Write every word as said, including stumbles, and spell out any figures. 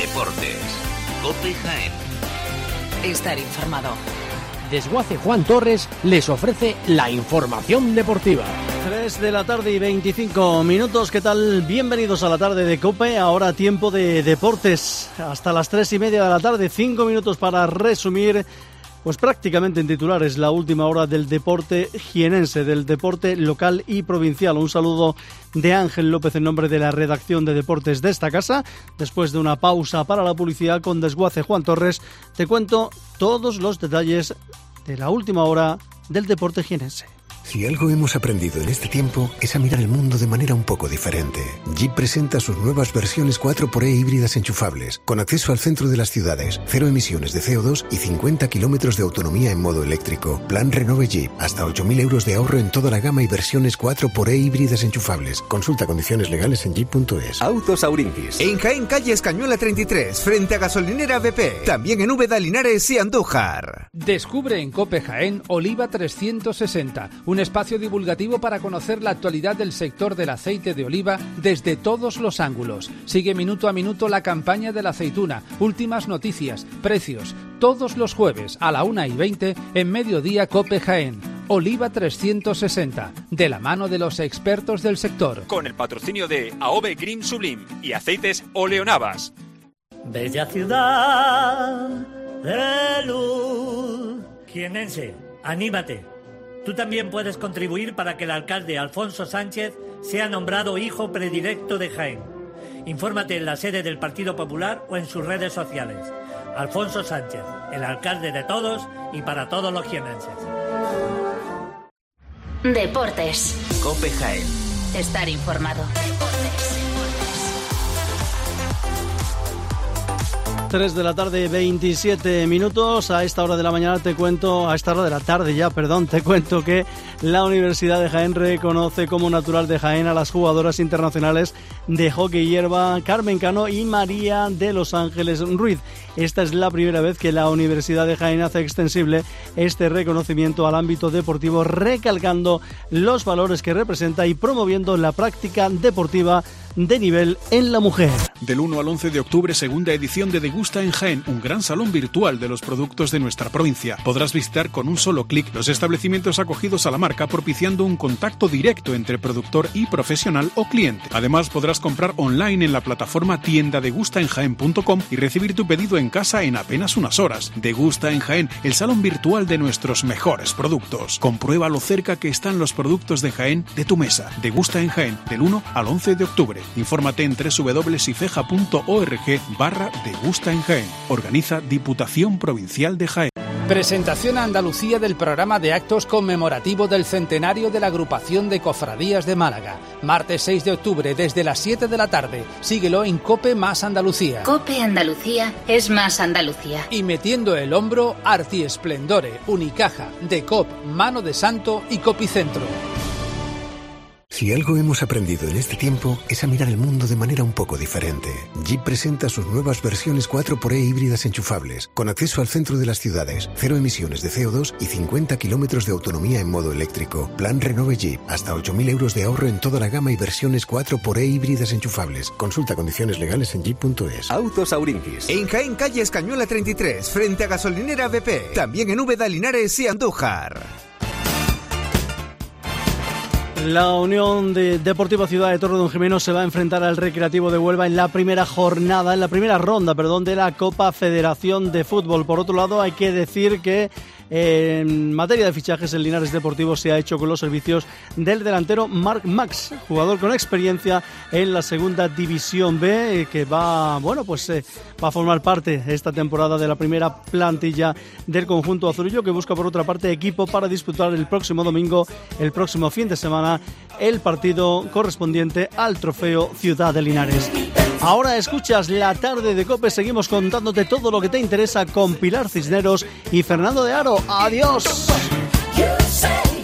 Deportes. COPE Jaén. Estar informado. Desguace Juan Torres les ofrece la información deportiva. tres de la tarde y veinticinco minutos. ¿Qué tal? Bienvenidos a la tarde de COPE. Ahora tiempo de deportes. Hasta las tres y media de la tarde. Cinco minutos para resumir, pues prácticamente en titulares, la última hora del deporte jienense, del deporte local y provincial. Un saludo de Ángel López en nombre de la redacción de deportes de esta casa. Después de una pausa para la publicidad con Desguace Juan Torres, te cuento todos los detalles de la última hora del deporte jienense. Si algo hemos aprendido en este tiempo es a mirar el mundo de manera un poco diferente. Jeep presenta sus nuevas versiones cuatro por E híbridas enchufables, con acceso al centro de las ciudades, cero emisiones de C O dos y cincuenta kilómetros de autonomía en modo eléctrico. Plan Renove Jeep, hasta ocho mil euros de ahorro en toda la gama y versiones cuatro por E híbridas enchufables. Consulta condiciones legales en jeep punto es. Autos Aurinquis. En Jaén, calle Escañuela treinta y tres, frente a gasolinera B P. También en Úbeda, Linares y Andújar. Descubre en COPE Jaén Oliva trescientos sesenta, un espacio divulgativo para conocer la actualidad del sector del aceite de oliva desde todos los ángulos. Sigue minuto a minuto la campaña de la aceituna, últimas noticias, precios, todos los jueves a la una y veinte en Mediodía COPE Jaén. Oliva trescientos sesenta, de la mano de los expertos del sector. Con el patrocinio de Aobe Green Sublime y Aceites Oleonavas. Bella ciudad de luz. Jienense, anímate. Tú también puedes contribuir para que el alcalde Alfonso Sánchez sea nombrado hijo predilecto de Jaén. Infórmate en la sede del Partido Popular o en sus redes sociales. Alfonso Sánchez, el alcalde de todos y para todos los jienenses. Deportes. COPE Jaén. Estar informado. Deportes. tres de la tarde, veintisiete minutos. A esta hora de la mañana te cuento, a esta hora de la tarde ya, perdón, te cuento que la Universidad de Jaén reconoce como natural de Jaén a las jugadoras internacionales de hockey hierba Carmen Cano y María de Los Ángeles Ruiz. Esta es la primera vez que la Universidad de Jaén hace extensible este reconocimiento al ámbito deportivo, recalcando los valores que representa y promoviendo la práctica deportiva de nivel en la mujer. Del uno al once de octubre, segunda edición de Degusta en Jaén, un gran salón virtual de los productos de nuestra provincia. Podrás visitar con un solo clic los establecimientos acogidos a la marca, propiciando un contacto directo entre productor y profesional o cliente. Además, podrás comprar online en la plataforma tienda degusta en jaén punto com y recibir tu pedido en casa en apenas unas horas. Degusta en Jaén, el salón virtual de nuestros mejores productos. Comprueba lo cerca que están los productos de Jaén de tu mesa. Degusta en Jaén, del uno al once de octubre. Infórmate en doble u doble u doble u punto ifeja punto org barra Degusta en Jaén. Organiza Diputación Provincial de Jaén. Presentación a Andalucía del programa de actos conmemorativo del centenario de la Agrupación de Cofradías de Málaga. Martes seis de octubre desde las siete de la tarde. Síguelo en COPE Más Andalucía. COPE Andalucía es más Andalucía. Y metiendo el hombro, Arti Esplendore, Unicaja, Decop, Mano de Santo y Copicentro. Si algo hemos aprendido en este tiempo es a mirar el mundo de manera un poco diferente. Jeep presenta sus nuevas versiones cuatro por E híbridas enchufables, con acceso al centro de las ciudades, cero emisiones de C O dos y cincuenta kilómetros de autonomía en modo eléctrico. Plan Renove Jeep, hasta ocho mil euros de ahorro en toda la gama y versiones cuatro por E híbridas enchufables. Consulta condiciones legales en jeep punto es. Autos Aurinquis. En Jaén, calle Escañuela treinta y tres, frente a gasolinera B P. También en Úbeda, Linares y Andújar. La Unión de Deportiva Ciudad de Torredonjimeno se va a enfrentar al Recreativo de Huelva en la primera jornada, en la primera ronda, perdón, de la Copa Federación de Fútbol. Por otro lado, hay que decir que en materia de fichajes, el Linares Deportivo se ha hecho con los servicios del delantero Marc Max, jugador con experiencia en la segunda división B, que va, bueno, pues eh, va a formar parte esta temporada de la primera plantilla del conjunto azulillo, que busca por otra parte equipo para disputar el próximo domingo, el próximo fin de semana, el partido correspondiente al trofeo Ciudad de Linares. Ahora escuchas la tarde de COPE, seguimos contándote todo lo que te interesa con Pilar Cisneros y Fernando de Aro. ¡Adiós!